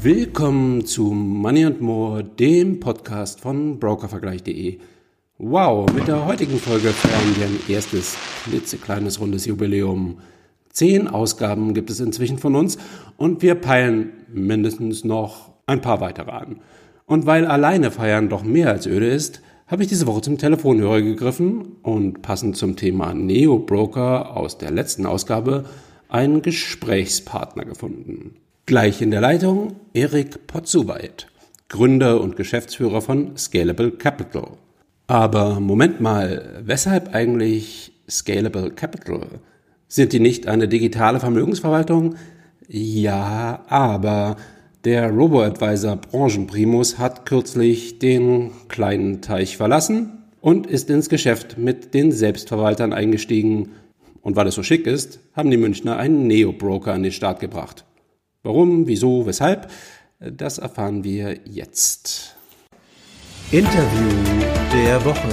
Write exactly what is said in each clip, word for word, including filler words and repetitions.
Willkommen zu Money and More, dem Podcast von brokervergleich punkt de. Wow, mit der heutigen Folge feiern wir ein erstes, klitzekleines, rundes Jubiläum. Zehn Ausgaben gibt es inzwischen von uns und wir peilen mindestens noch ein paar weitere an. Und weil alleine feiern doch mehr als öde ist, habe ich diese Woche zum Telefonhörer gegriffen und passend zum Thema Neo-Broker aus der letzten Ausgabe einen Gesprächspartner gefunden. Gleich in der Leitung Erik Potzuweit, Gründer und Geschäftsführer von Scalable Capital. Aber Moment mal, weshalb eigentlich Scalable Capital? Sind die nicht eine digitale Vermögensverwaltung? Ja, aber der Robo-Advisor Branchenprimus hat kürzlich den kleinen Teich verlassen und ist ins Geschäft mit den Selbstverwaltern eingestiegen. Und weil es so schick ist, haben die Münchner einen Neo-Broker an den Start gebracht. Warum, wieso, weshalb? Das erfahren wir jetzt. Interview der Woche.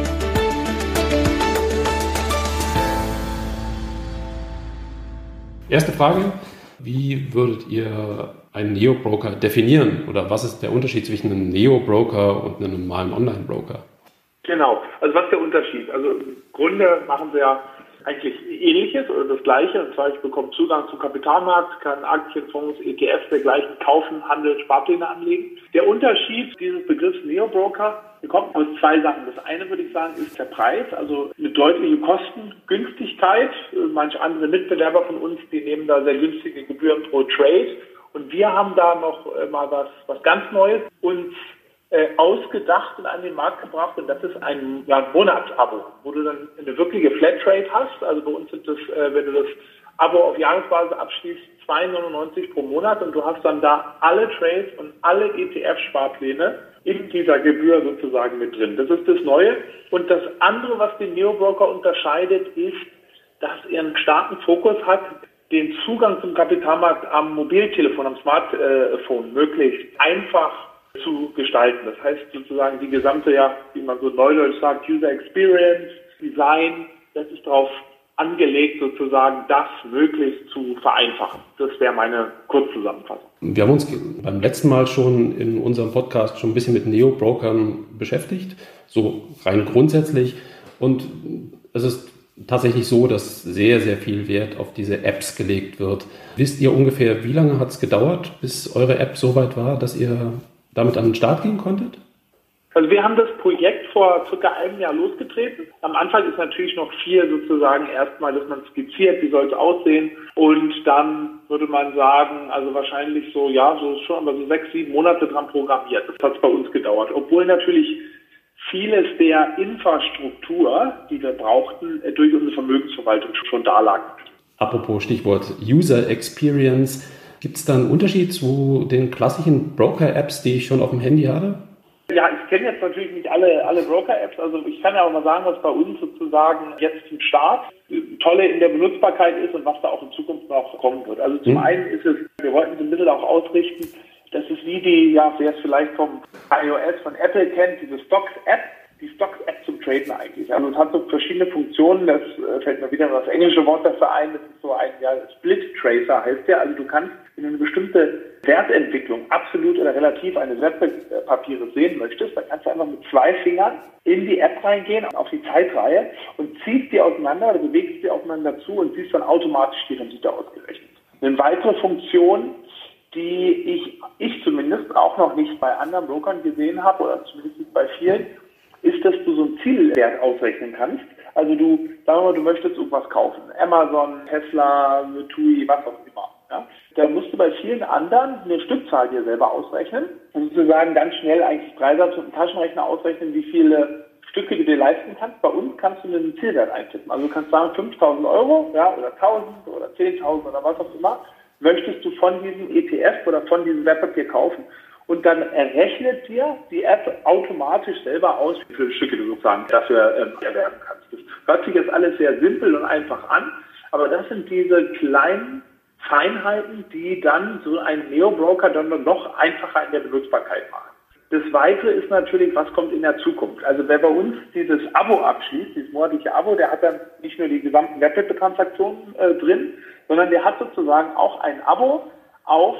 Erste Frage, wie würdet ihr einen Neo-Broker definieren? Oder was ist der Unterschied zwischen einem Neo-Broker und einem normalen Online-Broker? Genau, also was ist der Unterschied? Also im Grunde machen wir ja eigentlich Ähnliches oder das Gleiche, und zwar ich bekomme Zugang zum Kapitalmarkt, kann Aktien, Fonds, E T Fs dergleichen kaufen, handeln, Sparpläne anlegen. Der Unterschied dieses Begriffs Neo-Broker kommt aus zwei Sachen. Das eine, würde ich sagen, ist der Preis, also eine deutliche Kostengünstigkeit. Manche andere Mitbewerber von uns, die nehmen da sehr günstige Gebühren pro Trade, und wir haben da noch mal was, was ganz Neues uns Äh, ausgedacht und an den Markt gebracht, und das ist ein, ja, ein Monatsabo, wo du dann eine wirkliche Flatrate hast. Also bei uns sind das, äh, wenn du das Abo auf Jahresbasis abschließt, zwei Euro neunundneunzig pro Monat, und du hast dann da alle Trades und alle E T F-Sparpläne in dieser Gebühr sozusagen mit drin. Das ist das Neue. Und das andere, was den Neo-Broker unterscheidet, ist, dass er einen starken Fokus hat, den Zugang zum Kapitalmarkt am Mobiltelefon, am Smartphone möglichst einfach zu gestalten. Das heißt sozusagen die gesamte, ja, wie man so neudeutsch sagt, User Experience, Design, das ist darauf angelegt, sozusagen das möglichst zu vereinfachen. Das wäre meine Kurzzusammenfassung. Wir haben uns beim letzten Mal schon in unserem Podcast schon ein bisschen mit Neo-Brokern beschäftigt, so rein grundsätzlich. Und es ist tatsächlich so, dass sehr, sehr viel Wert auf diese Apps gelegt wird. Wisst ihr ungefähr, wie lange hat es gedauert, bis eure App so weit war, dass ihr damit an den Start gehen konntet? Also wir haben das Projekt vor circa einem Jahr losgetreten. Am Anfang ist natürlich noch viel sozusagen erstmal, dass man skizziert, wie soll es aussehen. Und dann würde man sagen, also wahrscheinlich so, ja, so schon aber so sechs, sieben Monate dran programmiert. Das hat es bei uns gedauert. Obwohl natürlich vieles der Infrastruktur, die wir brauchten, durch unsere Vermögensverwaltung schon da lag. Apropos Stichwort User Experience. Gibt es da einen Unterschied zu den klassischen Broker-Apps, die ich schon auf dem Handy habe? Ja, ich kenne jetzt natürlich nicht alle, alle Broker-Apps. Also ich kann ja auch mal sagen, was bei uns sozusagen jetzt zum Start tolle in der Benutzbarkeit ist und was da auch in Zukunft noch kommen wird. Also zum hm. einen ist es, wir wollten es ein bisschen auch ausrichten, das ist wie die, ja, wer es vielleicht vom iOS von Apple kennt, diese Stocks-App, die Stocks-App zum Traden eigentlich. Also es hat so verschiedene Funktionen, das äh, fällt mir wieder das englische Wort dafür ein, das ist so ein ja, Split-Tracer heißt der. Also du kannst, wenn du eine bestimmte Wertentwicklung absolut oder relativ eines Wertpapiers sehen möchtest, dann kannst du einfach mit zwei Fingern in die App reingehen, auf die Zeitreihe, und ziehst die auseinander oder bewegst die aufeinander zu und siehst dann automatisch die Rendite ausgerechnet. Eine weitere Funktion, die ich, ich zumindest auch noch nicht bei anderen Brokern gesehen habe, oder zumindest nicht bei vielen, ist, dass du so einen Zielwert ausrechnen kannst. Also du, sagen wir mal, du möchtest irgendwas kaufen. Amazon, Tesla, T U I, was auch immer. Ja? Da musst du bei vielen anderen eine Stückzahl dir selber ausrechnen und sozusagen ganz schnell eigentlich Preisatz mit einem Taschenrechner ausrechnen, wie viele Stücke du dir leisten kannst. Bei uns kannst du einen Zielwert eintippen. Also du kannst sagen fünftausend Euro, ja, oder tausend oder zehntausend oder was auch immer, möchtest du von diesem E T F oder von diesem Wertpapier kaufen. Und dann errechnet dir die App automatisch selber aus, wie viele Stücke du sozusagen dafür ähm, erwerben kannst. Das hört sich jetzt alles sehr simpel und einfach an, aber das sind diese kleinen Feinheiten, die dann so einen Neo-Broker dann noch einfacher in der Benutzbarkeit machen. Das Weitere ist natürlich, was kommt in der Zukunft. Also wer bei uns dieses Abo abschließt, dieses monatliche Abo, der hat dann nicht nur die gesamten Wertpapiertransaktionen äh, drin, sondern der hat sozusagen auch ein Abo auf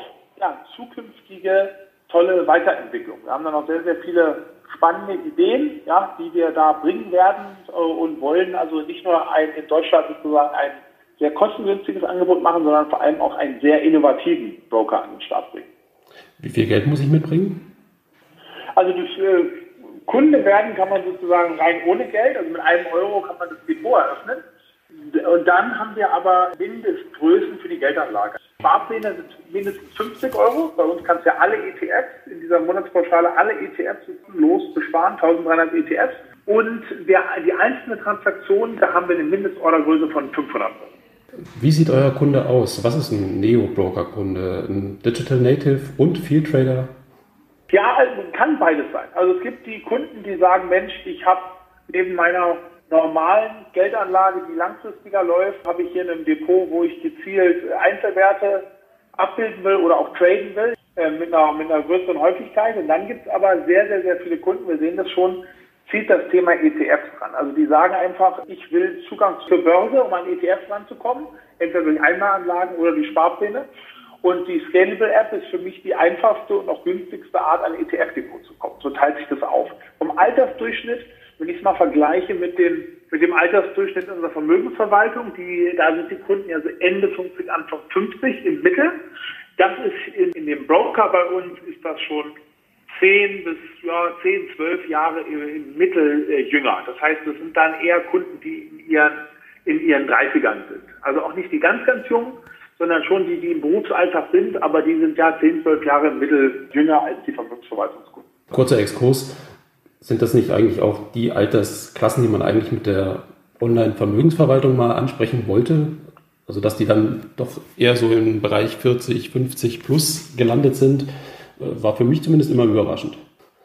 ja, zukünftige tolle Weiterentwicklung. Wir haben da noch sehr, sehr viele spannende Ideen, ja, die wir da bringen werden äh, und wollen also nicht nur ein, in Deutschland sozusagen ein sehr kostengünstiges Angebot machen, sondern vor allem auch einen sehr innovativen Broker an den Start bringen. Wie viel Geld muss ich mitbringen? Also durch äh, Kunde werden kann man sozusagen rein ohne Geld, also mit einem Euro kann man das Depot eröffnen. Und dann haben wir aber Mindestgrößen für die Geldanlage. Sparpläne sind mindestens fünfzig Euro. Bei uns kannst du ja alle E T Fs in dieser Monatspauschale, alle E T Fs los besparen, eintausenddreihundert E T Fs. Und der, die einzelne Transaktion, da haben wir eine Mindestordergröße von fünfhundert Euro. Wie sieht euer Kunde aus? Was ist ein Neo-Broker-Kunde? Ein Digital Native und Field Trader? Ja, also kann beides sein. Also es gibt die Kunden, die sagen, Mensch, ich habe neben meiner normalen Geldanlage, die langfristiger läuft, habe ich hier ein Depot, wo ich gezielt Einzelwerte abbilden will oder auch traden will, äh, mit, einer, mit einer größeren Häufigkeit. Und dann gibt es aber sehr, sehr, sehr viele Kunden, wir sehen das schon, zieht das Thema E T Fs ran. Also die sagen einfach, ich will Zugang zur Börse, um an E T Fs ranzukommen, entweder durch Einmalanlagen oder die Sparpläne. Und die Scalable-App ist für mich die einfachste und auch günstigste Art, an E T F-Depot zu kommen. So teilt sich das auf. Vom Altersdurchschnitt, wenn ich es mal vergleiche mit dem, mit dem Altersdurchschnitt unserer Vermögensverwaltung, die, da sind die Kunden ja so Ende fünfzig, Anfang fünfzig im Mittel. Das ist in, in dem Broker bei uns ist das schon zehn bis ja, zehn, zwölf Jahre im, im Mittel äh, jünger. Das heißt, das sind dann eher Kunden, die in ihren, in ihren dreißigern sind. Also auch nicht die ganz, ganz jungen, sondern schon die, die im Berufsalltag sind, aber die sind ja zehn, zwölf Jahre im Mittel jünger als die Vermögensverwaltungskunden. Kurzer Exkurs. Sind das nicht eigentlich auch die Altersklassen, die man eigentlich mit der Online-Vermögensverwaltung mal ansprechen wollte? Also dass die dann doch eher so im Bereich vierzig, fünfzig plus gelandet sind, war für mich zumindest immer überraschend.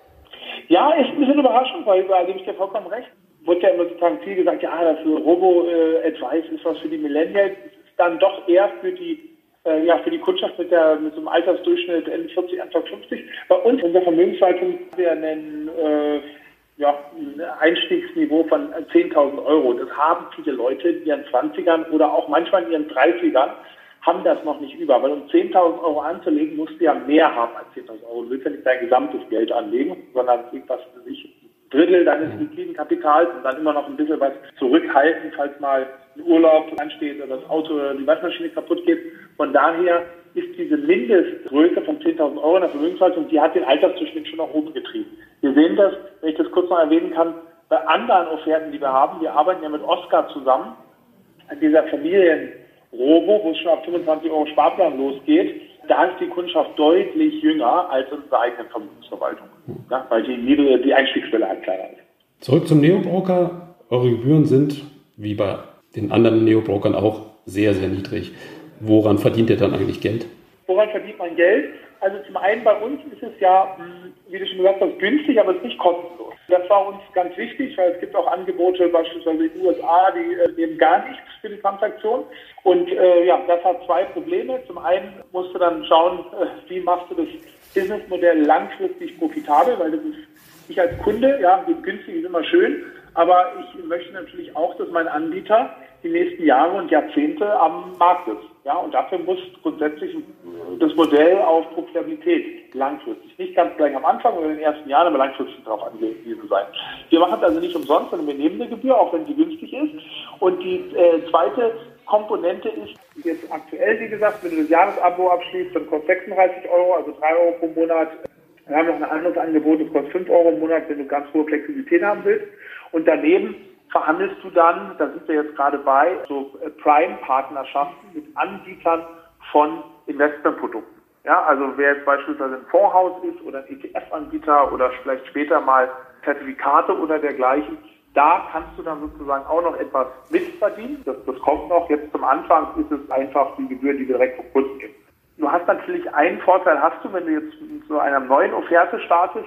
Ja, ist ein bisschen überraschend, weil da gebe ich dir vollkommen recht. Wurde ja immer sozusagen viel gesagt, ja, das Robo-Advice ist was für die Millennials. Dann doch eher für die, äh, ja, für die Kundschaft mit der, mit so einem Altersdurchschnitt Ende vierzig, Anfang fünfzig. Bei uns in der Vermögensverwaltung haben wir einen, äh, ja, ein Einstiegsniveau von zehntausend Euro. Das haben viele Leute in ihren zwanzigern oder auch manchmal in ihren dreißigern haben das noch nicht über. Weil um zehntausend Euro anzulegen, musst du ja mehr haben als zehntausend Euro. Du willst ja nicht dein gesamtes Geld anlegen, sondern irgendwas für sich. Drittel deines liquiden Kapitals und dann immer noch ein bisschen was zurückhalten, falls mal ein Urlaub ansteht oder das Auto oder die Waschmaschine kaputt geht. Von daher ist diese Mindestgröße von zehntausend Euro in der Vermögensverwaltung, die hat den Altersdurchschnitt schon nach oben getrieben. Wir sehen das, wenn ich das kurz noch erwähnen kann, bei anderen Offerten, die wir haben. Wir arbeiten ja mit Oscar zusammen an dieser Familienrobo, wo es schon ab fünfundzwanzig Euro Sparplan losgeht. Da ist die Kundschaft deutlich jünger als unsere eigene Vermögensverwaltung, ja, weil die, niedrige, die Einstiegsschwelle halt kleiner ist. Zurück zum Neo-Broker. Eure Gebühren sind, wie bei den anderen Neo-Brokern auch, sehr, sehr niedrig. Woran verdient ihr dann eigentlich Geld? Woran verdient man Geld? Also zum einen bei uns ist es ja, wie du schon gesagt hast, günstig, aber es ist nicht kostenlos. Das war uns ganz wichtig, weil es gibt auch Angebote beispielsweise in den U S A, die äh, nehmen gar nichts für die Transaktion. Und äh, ja, das hat zwei Probleme. Zum einen musst du dann schauen, äh, wie machst du das Businessmodell langfristig profitabel, weil das ist, ich als Kunde, ja, günstig ist immer schön, aber ich möchte natürlich auch, dass mein Anbieter die nächsten Jahre und Jahrzehnte am Markt ist. Ja, und dafür muss grundsätzlich das Modell auf Profitabilität langfristig, nicht ganz gleich am Anfang oder in den ersten Jahren, aber langfristig darauf angewiesen sein. Wir machen es also nicht umsonst, sondern wir nehmen eine Gebühr, auch wenn sie günstig ist. Und die äh, zweite Komponente ist jetzt aktuell, wie gesagt, wenn du das Jahresabo abschließt, dann kostet sechsunddreißig Euro, also drei Euro pro Monat. Wir haben noch ein anderes Angebot, das kostet fünf Euro im Monat, wenn du ganz hohe Flexibilität haben willst. Und daneben verhandelst du dann, da sind wir jetzt gerade bei, so Prime-Partnerschaften mit Anbietern von Investmentprodukten. Ja, also wer jetzt beispielsweise ein Fondshaus ist oder ein E T F-Anbieter oder vielleicht später mal Zertifikate oder dergleichen, da kannst du dann sozusagen auch noch etwas mitverdienen. Das, das kommt noch. Jetzt zum Anfang ist es einfach die Gebühr, die wir direkt vom Kunden geben. Du hast natürlich einen Vorteil, hast du, wenn du jetzt mit so einer neuen Offerte startest,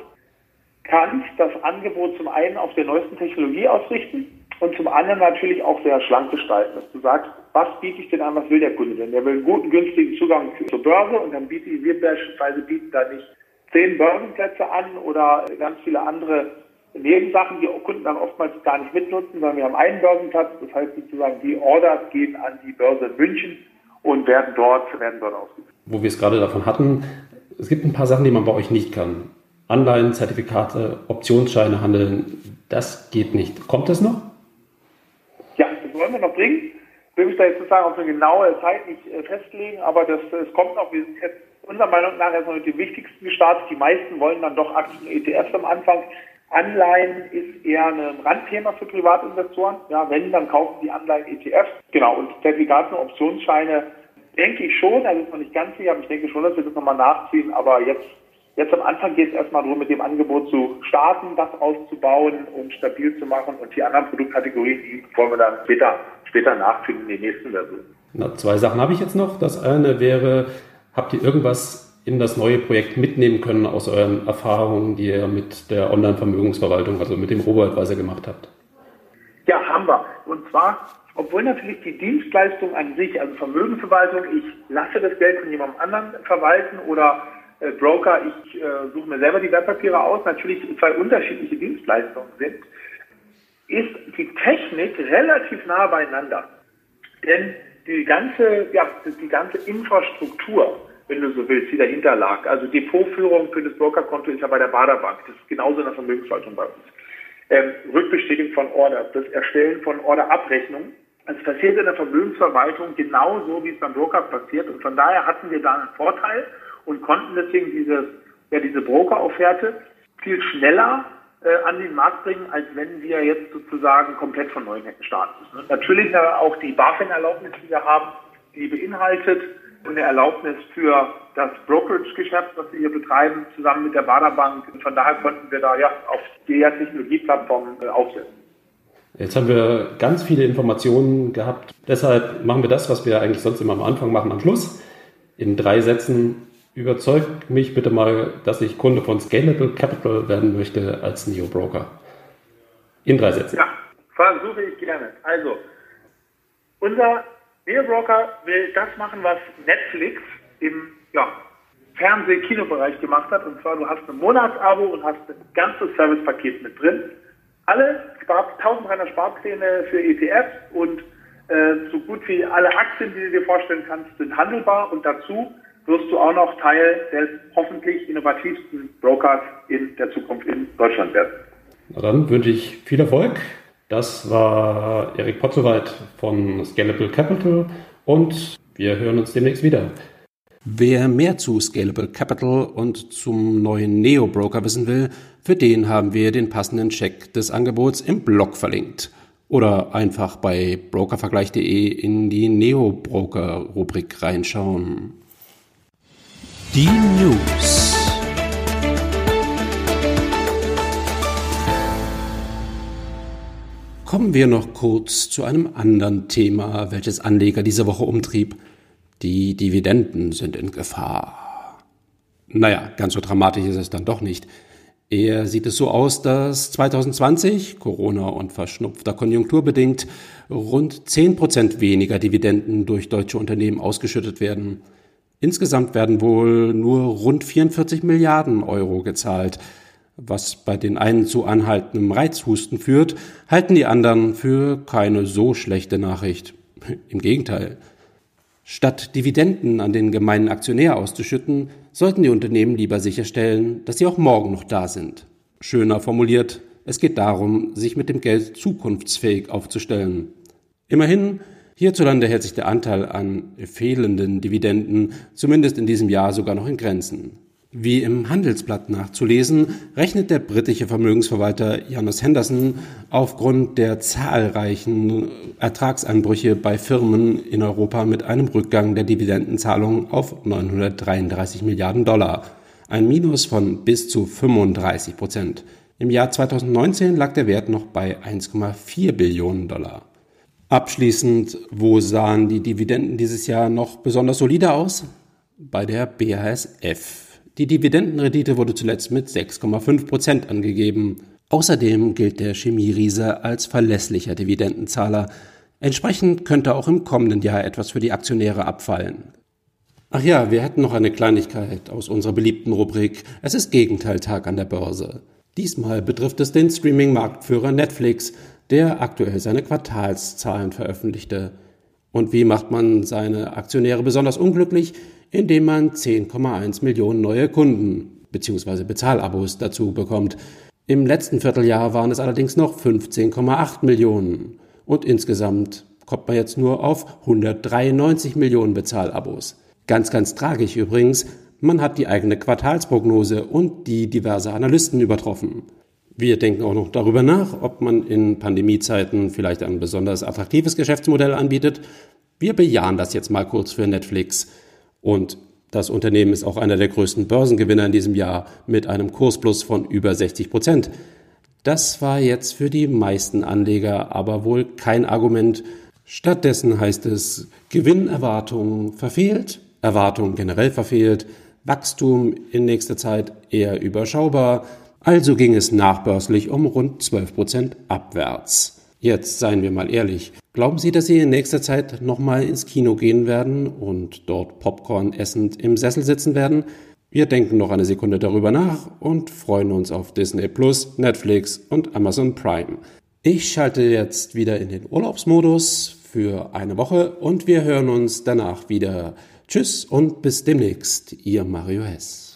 kannst das Angebot zum einen auf der neuesten Technologie ausrichten und zum anderen natürlich auch sehr schlank gestalten, dass du sagst, was biete ich denn an, was will der Kunde denn? Der will einen guten, günstigen Zugang zur Börse und dann bieten wir beispielsweise bieten da nicht zehn Börsenplätze an oder ganz viele andere Nebensachen, die Kunden dann oftmals gar nicht mitnutzen, sondern wir haben einen Börsenplatz, das heißt sozusagen, die Orders gehen an die Börse in München und werden dort, werden dort ausgeführt. wo wir es gerade davon hatten, es gibt ein paar Sachen, die man bei euch nicht kann. Anleihen, Zertifikate, Optionsscheine handeln, das geht nicht. Kommt das noch? Ja, das wollen wir noch bringen. Ich will mich da jetzt sozusagen auf eine genaue Zeit nicht äh, festlegen, aber das, das kommt noch. Wir sind jetzt unserer Meinung nach erstmal mit dem Wichtigsten gestartet. Die meisten wollen dann doch Aktien-E T Fs am Anfang. Anleihen ist eher ein Randthema für Privatinvestoren. Ja, wenn, dann kaufen die Anleihen-E T Fs. Genau, und Zertifikate und Optionsscheine denke ich schon, also ist noch nicht ganz sicher, aber ich denke schon, dass wir das nochmal nachziehen. Aber jetzt, jetzt am Anfang geht es erstmal darum, mit dem Angebot zu starten, das auszubauen und stabil zu machen. Und die anderen Produktkategorien, die wollen wir dann später, später nachfinden in den nächsten Versionen. Na, zwei Sachen habe ich jetzt noch. Das eine wäre, habt ihr irgendwas in das neue Projekt mitnehmen können aus euren Erfahrungen, die ihr mit der Online-Vermögensverwaltung, also mit dem Robo-Advisor gemacht habt? Ja, haben wir. Und zwar, obwohl natürlich die Dienstleistung an sich, also Vermögensverwaltung, ich lasse das Geld von jemandem anderen verwalten oder äh, Broker, ich äh, suche mir selber die Wertpapiere aus, natürlich zwei unterschiedliche Dienstleistungen sind, ist die Technik relativ nah beieinander. Denn die ganze, ja, die ganze Infrastruktur, wenn du so willst, die dahinter lag. Also Depotführung für das Brokerkonto ist ja bei der Baderbank. Das ist genauso in der Vermögensverwaltung bei uns. Ähm, Rückbestätigung von Order, das Erstellen von Orderabrechnung. Das passiert in der Vermögensverwaltung genauso, wie es beim Broker passiert. Und von daher hatten wir da einen Vorteil und konnten deswegen diese, ja, diese Broker-Offerte viel schneller äh, an den Markt bringen, als wenn wir jetzt sozusagen komplett von neuem hätten starten müssen. Und natürlich auch die BaFin-Erlaubnis, die wir haben, die beinhaltet eine Erlaubnis für das Brokerage-Geschäft, was wir hier betreiben, zusammen mit der Baderbank. Und von daher konnten wir da ja auf der Technologieplattform äh, aufsetzen. Jetzt haben wir ganz viele Informationen gehabt. Deshalb machen wir das, was wir eigentlich sonst immer am Anfang machen, am Schluss. In drei Sätzen, überzeugt mich bitte mal, dass ich Kunde von Scalable Capital werden möchte als Neo-Broker. In drei Sätzen. Ja, versuche ich gerne. Also, unser Neo-Broker will das machen, was Netflix im ja, Fernseh-Kino-Bereich gemacht hat. Und zwar, du hast ein Monatsabo und hast ein ganzes Servicepaket mit drin. Alle eintausenddreihundert Sparpläne für E T Fs und äh, so gut wie alle Aktien, die du dir vorstellen kannst, sind handelbar. Und dazu wirst du auch noch Teil des hoffentlich innovativsten Brokers in der Zukunft in Deutschland werden. Na dann wünsche ich viel Erfolg. Das war Erik Potzowait von Scalable Capital und wir hören uns demnächst wieder. Wer mehr zu Scalable Capital und zum neuen Neo-Broker wissen will, für den haben wir den passenden Check des Angebots im Blog verlinkt. Oder einfach bei brokervergleich punkt de in die Neo-Broker-Rubrik reinschauen. Die News. Kommen wir noch kurz zu einem anderen Thema, welches Anleger diese Woche umtrieb. Die Dividenden sind in Gefahr. Naja, ganz so dramatisch ist es dann doch nicht. Eher sieht es so aus, dass zwanzig zwanzig, Corona und verschnupfter Konjunktur bedingt, rund zehn Prozent weniger Dividenden durch deutsche Unternehmen ausgeschüttet werden. Insgesamt werden wohl nur rund vierundvierzig Milliarden Euro gezahlt. Was bei den einen zu anhaltendem Reizhusten führt, halten die anderen für keine so schlechte Nachricht. Im Gegenteil. Statt Dividenden an den gemeinen Aktionär auszuschütten, sollten die Unternehmen lieber sicherstellen, dass sie auch morgen noch da sind. Schöner formuliert, es geht darum, sich mit dem Geld zukunftsfähig aufzustellen. Immerhin, hierzulande hält sich der Anteil an fehlenden Dividenden zumindest in diesem Jahr sogar noch in Grenzen. Wie im Handelsblatt nachzulesen, rechnet der britische Vermögensverwalter Janus Henderson aufgrund der zahlreichen Ertragsanbrüche bei Firmen in Europa mit einem Rückgang der Dividendenzahlungen auf neunhundertdreiunddreißig Milliarden Dollar, ein Minus von bis zu fünfunddreißig Prozent. Im Jahr zweitausendneunzehn lag der Wert noch bei eins Komma vier Billionen Dollar. Abschließend, wo sahen die Dividenden dieses Jahr noch besonders solide aus? Bei der B A S F. Die Dividendenrendite wurde zuletzt mit sechs Komma fünf Prozent angegeben. Außerdem gilt der Chemieriese als verlässlicher Dividendenzahler. Entsprechend könnte auch im kommenden Jahr etwas für die Aktionäre abfallen. Ach ja, wir hätten noch eine Kleinigkeit aus unserer beliebten Rubrik. Es ist Gegenteiltag an der Börse. Diesmal betrifft es den Streaming-Marktführer Netflix, der aktuell seine Quartalszahlen veröffentlichte. Und wie macht man seine Aktionäre besonders unglücklich? indem man zehn Komma eins Millionen neue Kunden bzw. Bezahlabos dazu bekommt. Im letzten Vierteljahr waren es allerdings noch fünfzehn Komma acht Millionen und insgesamt kommt man jetzt nur auf hundertdreiundneunzig Millionen Bezahlabos. Ganz, ganz tragisch übrigens, man hat die eigene Quartalsprognose und die diverser Analysten übertroffen. Wir denken auch noch darüber nach, ob man in Pandemiezeiten vielleicht ein besonders attraktives Geschäftsmodell anbietet. Wir bejahen das jetzt mal kurz für Netflix. Und das Unternehmen ist auch einer der größten Börsengewinner in diesem Jahr mit einem Kursplus von über sechzig Prozent. Das war jetzt für die meisten Anleger aber wohl kein Argument. Stattdessen heißt es, Gewinnerwartung verfehlt, Erwartung generell verfehlt, Wachstum in nächster Zeit eher überschaubar. Also ging es nachbörslich um rund zwölf Prozent abwärts. Jetzt seien wir mal ehrlich. Glauben Sie, dass Sie in nächster Zeit nochmal ins Kino gehen werden und dort Popcorn essend im Sessel sitzen werden? Wir denken noch eine Sekunde darüber nach und freuen uns auf Disney Plus, Netflix und Amazon Prime. Ich schalte jetzt wieder in den Urlaubsmodus für eine Woche und wir hören uns danach wieder. Tschüss und bis demnächst, Ihr Mario Hess.